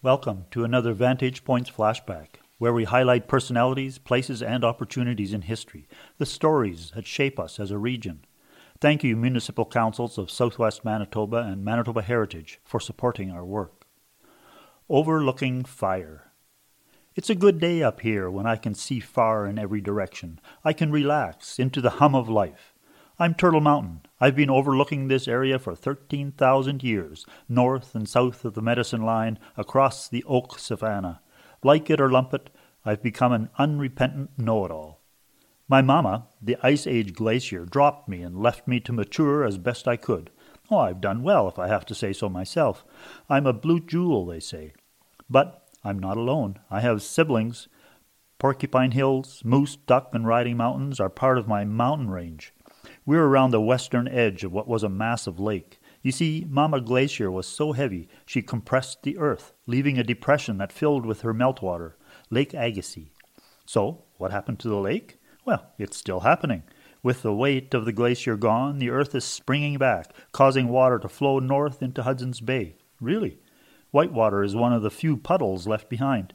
Welcome to another Vantage Points Flashback, where we highlight personalities, places, and opportunities in history, the stories that shape us as a region. Thank you, Municipal Councils of Southwest Manitoba and Manitoba Heritage, for supporting our work. Overlooking fire. It's a good day up here when I can see far in every direction. I can relax into the hum of life. I'm Turtle Mountain. I've been overlooking this area for 13,000 years, north and south of the Medicine Line, across the oak savanna. Like it or lump it, I've become an unrepentant know-it-all. My mama, the Ice Age glacier, dropped me and left me to mature as best I could. Oh, I've done well, if I have to say so myself. I'm a blue jewel, they say. But I'm not alone. I have siblings. Porcupine Hills, Moose, Duck, and Riding Mountains are part of my mountain range. We're around the western edge of what was a massive lake. You see, Mama Glacier was so heavy she compressed the earth, leaving a depression that filled with her meltwater, Lake Agassiz. So, what happened to the lake? Well, it's still happening. With the weight of the glacier gone, the earth is springing back, causing water to flow north into Hudson's Bay. Really? Whitewater is one of the few puddles left behind.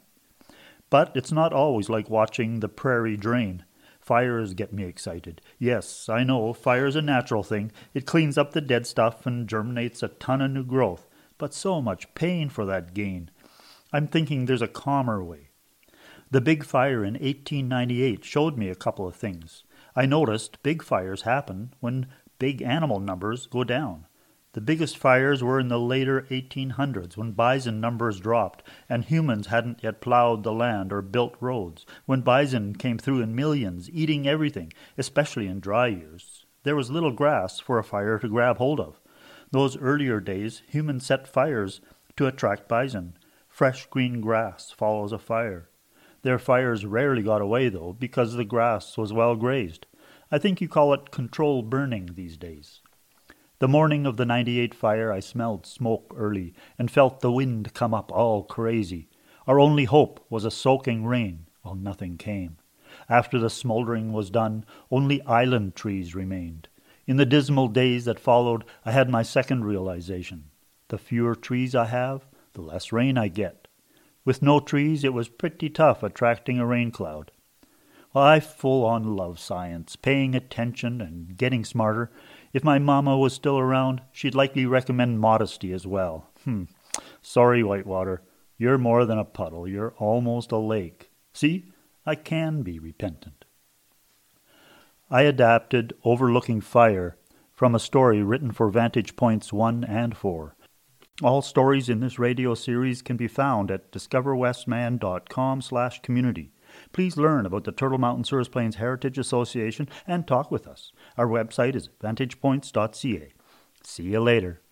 But it's not always like watching the prairie drain. Fires get me excited. Yes, I know, fire's a natural thing. It cleans up the dead stuff and germinates a ton of new growth. But so much pain for that gain. I'm thinking there's a calmer way. The big fire in 1898 showed me a couple of things. I noticed big fires happen when big animal numbers go down. The biggest fires were in the later 1800s when bison numbers dropped and humans hadn't yet plowed the land or built roads, when bison came through in millions, eating everything, especially in dry years. There was little grass for a fire to grab hold of. Those earlier days, humans set fires to attract bison. Fresh green grass follows a fire. Their fires rarely got away, though, because the grass was well grazed. I think you call it controlled burning these days. The morning of the 98 fire, I smelled smoke early and felt the wind come up all crazy. Our only hope was a soaking rain. Well, nothing came. After the smoldering was done, only island trees remained. In the dismal days that followed, I had my second realization. The fewer trees I have, the less rain I get. With no trees, it was pretty tough attracting a rain cloud. Well, I full-on love science, paying attention and getting smarter. If my mama was still around, she'd likely recommend modesty as well. Sorry, Whitewater. You're more than a puddle. You're almost a lake. See, I can be repentant. I adapted Overlooking Fire from a story written for Vantage Points 1 and 4. All stories in this radio series can be found at discoverwestman.com/community. Please learn about the Turtle Mountain Souris Plains Heritage Association and talk with us. Our website is vantagepoints.ca. See you later.